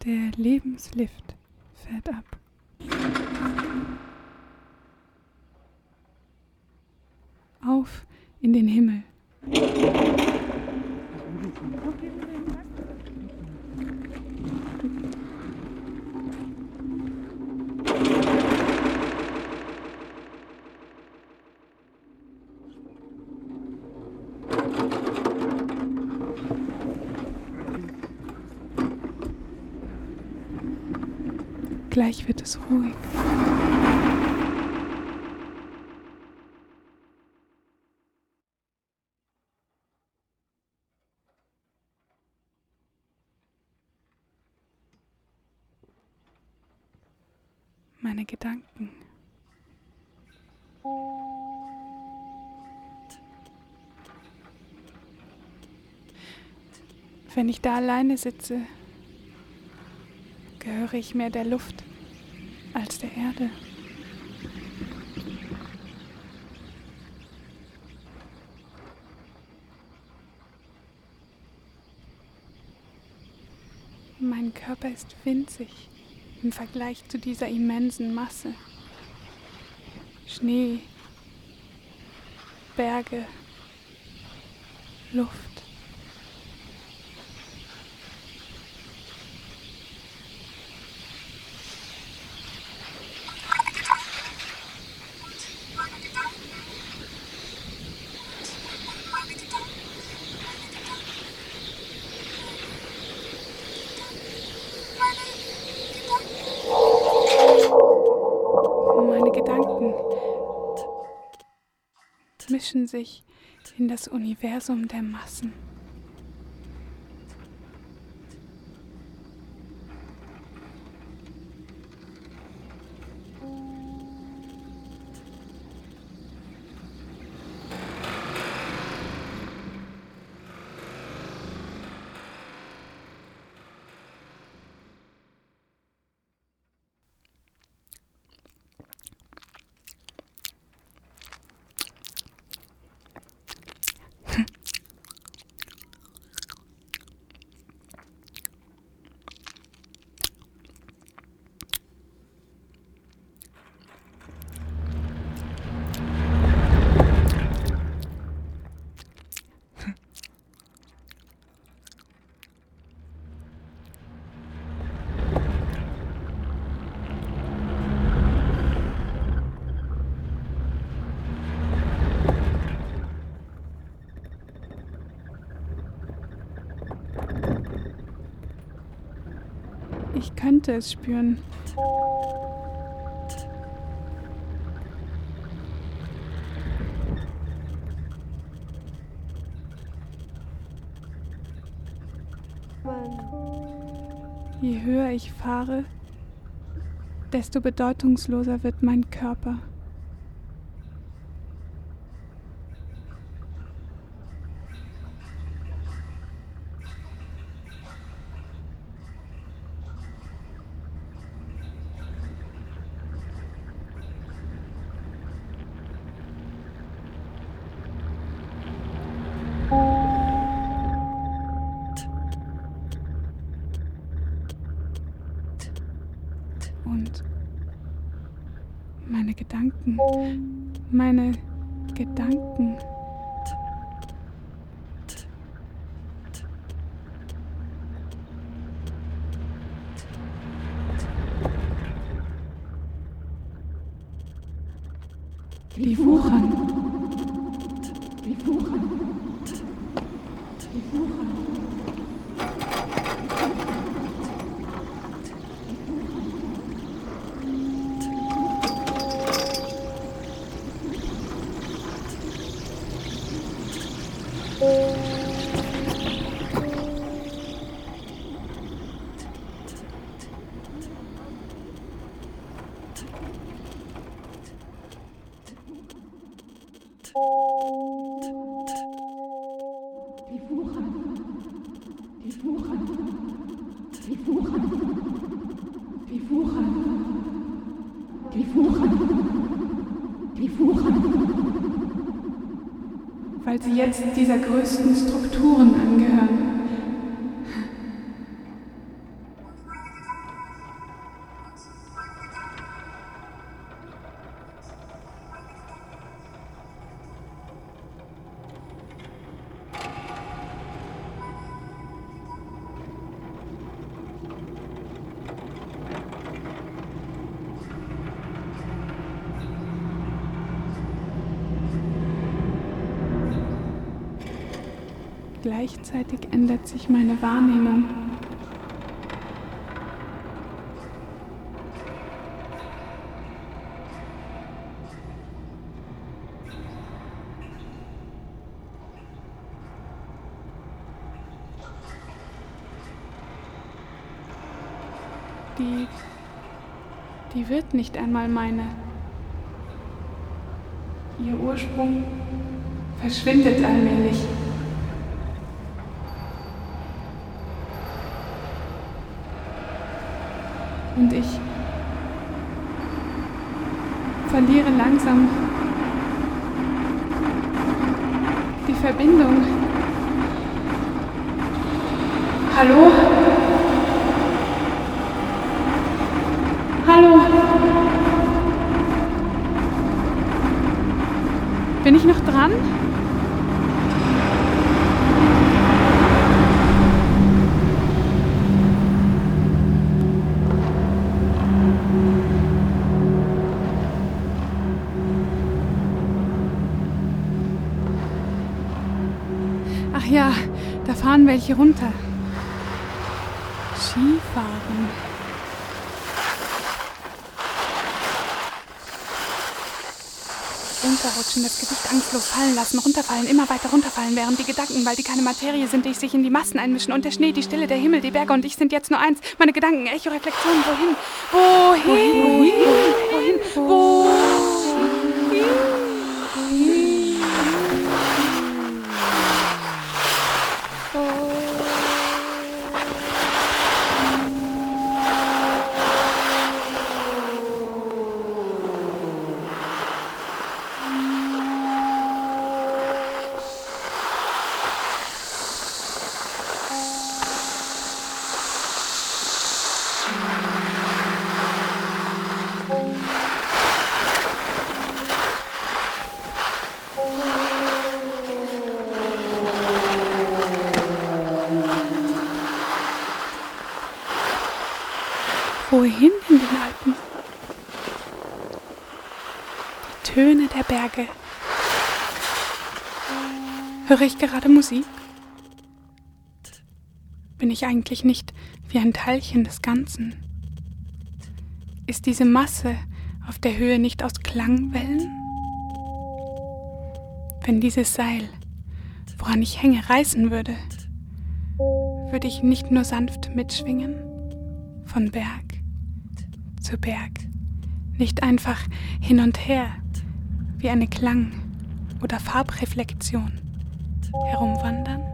Der Lebenslift fährt ab. Auf in den Himmel. Gleich wird es ruhig. Meine Gedanken. Wenn ich da alleine sitze, gehöre ich mehr der Luft als der Erde. Mein Körper ist winzig im Vergleich zu dieser immensen Masse. Schnee, Berge, Luft. Meine Gedanken mischen sich in das Universum der Massen. Ich könnte es spüren. Je höher ich fahre, desto bedeutungsloser wird mein Körper. Und meine Gedanken. Die wuchern. Weil sie jetzt dieser größten Strukturen angehören. Gleichzeitig ändert sich meine Wahrnehmung. Die wird nicht einmal meine. Ihr Ursprung verschwindet allmählich. Und ich verliere langsam die Verbindung. Hallo? Hallo? Bin ich noch dran? Ach ja, da fahren welche runter. Skifahren. Runterrutschen, das Gewicht angstlos fallen lassen, runterfallen, immer weiter runterfallen, während die Gedanken, weil die keine Materie sind, die sich in die Massen einmischen und der Schnee, die Stille, der Himmel, die Berge und ich sind jetzt nur eins. Meine Gedanken, Echo, Reflexion, wohin? Wohin? Wohin? Wohin? Wohin? Wohin in den Alpen? Die Töne der Berge. Höre ich gerade Musik? Bin ich eigentlich nicht wie ein Teilchen des Ganzen? Ist diese Masse auf der Höhe nicht aus Klangwellen? Wenn dieses Seil, woran ich hänge, reißen würde, würde ich nicht nur sanft mitschwingen, von Berg zu Berg, nicht einfach hin und her, wie eine Klang- oder Farbreflexion herumwandern?